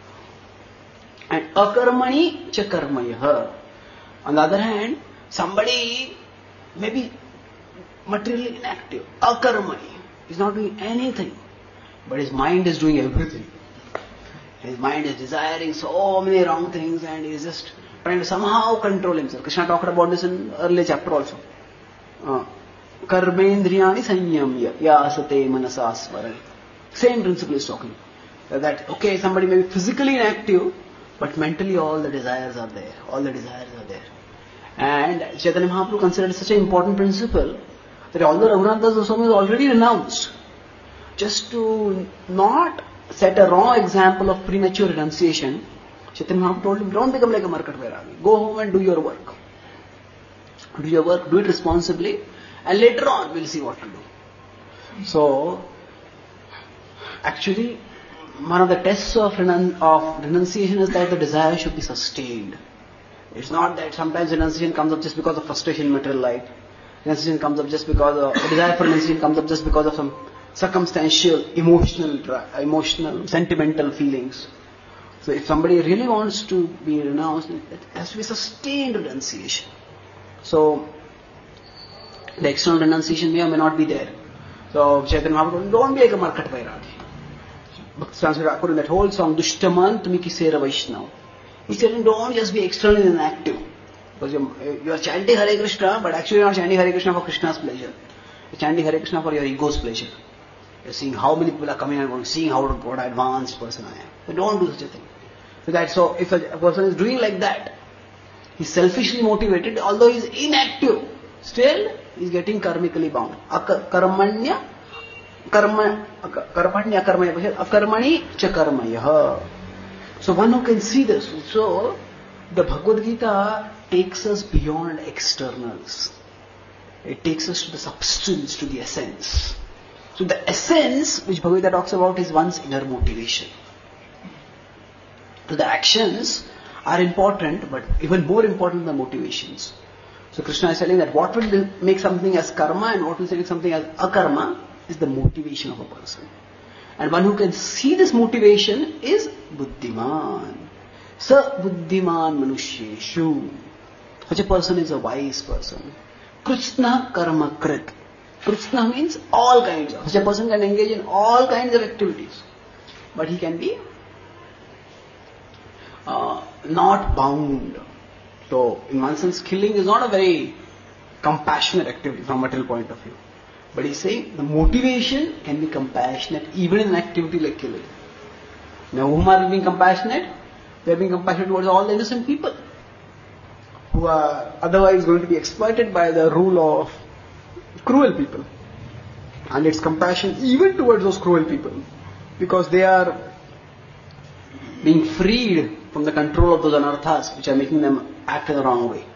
S1: And akarmani cha karmaya. On the other hand, somebody may be materially inactive. Akarmani. He's not doing anything. But his mind is doing everything. His mind is desiring so many wrong things and he is just trying to somehow control himself. Krishna talked about this in earlier chapter also. Uh, Karmendriyani sanyamya yasate manasasvaran. Same principle is talking. That, okay, somebody may be physically inactive, but mentally all the desires are there. All the desires are there. And Chaitanya Mahaprabhu considered such an important principle that although Raghunath Das Goswami is already renounced, just to not set a wrong example of premature renunciation, Chaitanya Mahaprabhu told him, don't become like a Markat Vairagi. Go home and do your work. Do your work, do it responsibly, and later on we'll see what to do. So, actually, one of the tests of, renun- of renunciation is that the desire should be sustained. It's not that sometimes renunciation comes up just because of frustration in material life. Renunciation comes up just because of, the desire for renunciation comes up just because of some circumstantial, emotional, emotional, sentimental feelings. So if somebody really wants to be renounced, it has to be sustained renunciation. So the external renunciation may or may not be there. So Chaitanya Mahaprabhu, don't be like a Markat Vairagi. Bhakti Thakur in that whole song, Dushtaman Tumi Kisera Vaishnav. He said, don't just be externally inactive. Because you're, you're chanting Hare Krishna, but actually you're not chanting Hare Krishna for Krishna's pleasure. You're chanting Hare Krishna for your ego's pleasure. You're seeing how many people are coming and going, seeing how what an advanced person I am. So don't do such a thing. So that so if a person is doing like that, he's selfishly motivated, although he's inactive, still he's getting karmically bound. Karmanya, karma, karmanya, karmaya, akarmani cha karmaya. So one who can see this. So the Bhagavad Gita takes us beyond externals. It takes us to the substance, to the essence. So the essence which Bhagavad Gita talks about is one's inner motivation. So the actions are important, but even more important than the motivations. So Krishna is telling that what will make something as karma and what will make something as akarma is the motivation of a person. And one who can see this motivation is buddhiman. Sa buddhiman manushyeshu. Such a person is a wise person. Krishna karma krit. Krishna means all kinds of. Such a person can engage in all kinds of activities. But he can be uh, not bound. So, in one sense, killing is not a very compassionate activity from a material point of view. But he's saying the motivation can be compassionate even in an activity like killing. Now, whom are being compassionate? They are being compassionate towards all the innocent people who are otherwise going to be exploited by the rule of cruel people. And it's compassion even towards those cruel people because they are being freed from the control of those anarthas which are making them act in the wrong way.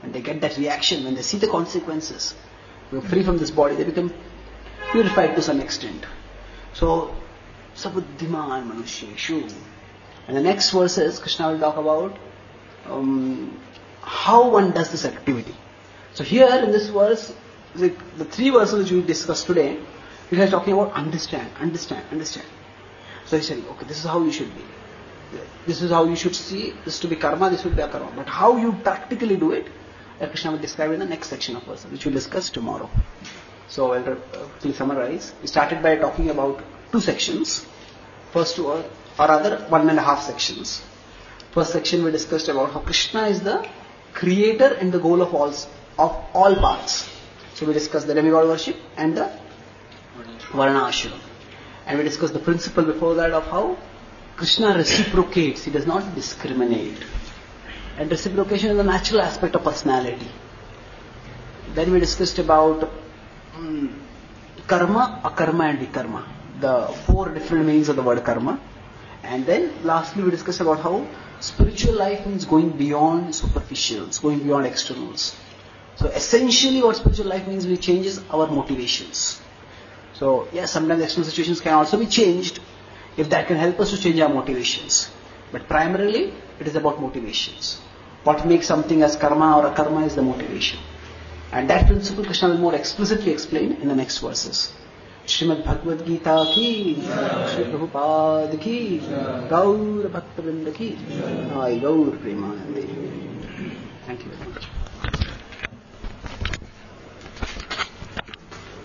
S1: when they get that reaction, when they see the consequences, they are free from this body, they become purified to some extent. So, sabuddhiman manusheshu. And the next verses, Krishna will talk about um, how one does this activity. So here in this verse, the, the three verses which we discussed today, we are talking about understand, understand, understand. So he's saying, okay, this is how you should be. This is how you should see, this to be karma, this would be a karma. But how you practically do it, Krishna will describe in the next section of verses, which we'll discuss tomorrow. So I'll uh, quickly summarize. We started by talking about two sections. First two, or, or rather one and a half sections. First section we discussed about how Krishna is the creator and the goal of all, of all paths. So we discussed the demigod worship and the Varna Ashram. And we discussed the principle before that of how Krishna reciprocates, he does not discriminate. And reciprocation is a natural aspect of personality. Then we discussed about um, karma, akarma and vikarma. The four different meanings of the word karma. And then lastly we discussed about how spiritual life means going beyond superficials, going beyond externals. So essentially what spiritual life means, we changes our motivations. So yes, sometimes external situations can also be changed if that can help us to change our motivations. But primarily it is about motivations. What makes something as karma or a karma is the motivation. And that principle Krishna will more explicitly explain in the next verses. Srimad Bhagavad Gita ki, Shri Prabhupada ki, Gaur Bhakta Vrinda ki, Gaur Premanande. Thank you very much.